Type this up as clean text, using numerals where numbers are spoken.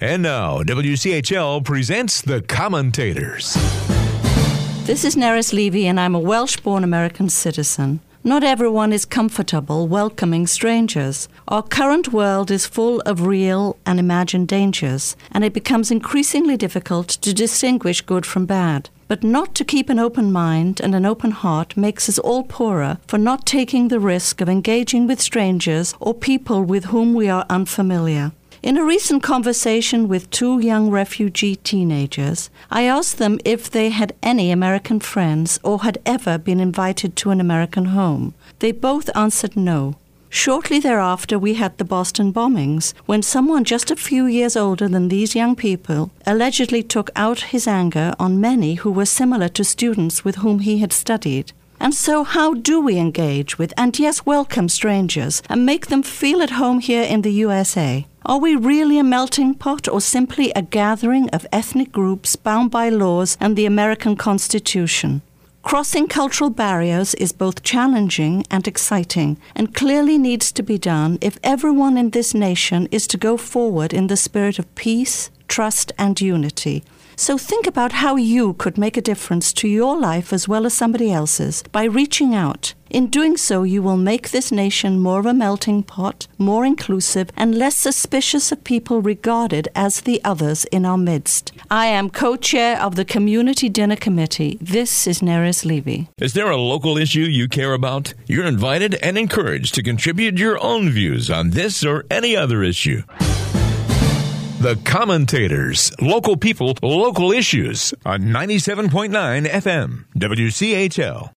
And now, WCHL presents The Commentators. This is Nerys Levy, and I'm a Welsh-born American citizen. Not everyone is comfortable welcoming strangers. Our current world is full of real and imagined dangers, and it becomes increasingly difficult to distinguish good from bad. But not to keep an open mind and an open heart makes us all poorer for not taking the risk of engaging with strangers or people with whom we are unfamiliar. In a recent conversation with two young refugee teenagers, I asked them if they had any American friends or had ever been invited to an American home. They both answered no. Shortly thereafter, we had the Boston bombings, when someone just a few years older than these young people allegedly took out his anger on many who were similar to students with whom he had studied. And so how do we engage with and yes, welcome strangers and make them feel at home here in the USA? Are we really a melting pot or simply a gathering of ethnic groups bound by laws and the American Constitution? Crossing cultural barriers is both challenging and exciting, and clearly needs to be done if everyone in this nation is to go forward in the spirit of peace, trust, and unity. So think about how you could make a difference to your life as well as somebody else's by reaching out. In doing so, you will make this nation more of a melting pot, more inclusive, and less suspicious of people regarded as the others in our midst. I am co-chair of the Community Dinner Committee. This is Nerys Levy. Is there a local issue you care about? You're invited and encouraged to contribute your own views on this or any other issue. The Commentators, local people, local issues on 97.9 FM, WCHL.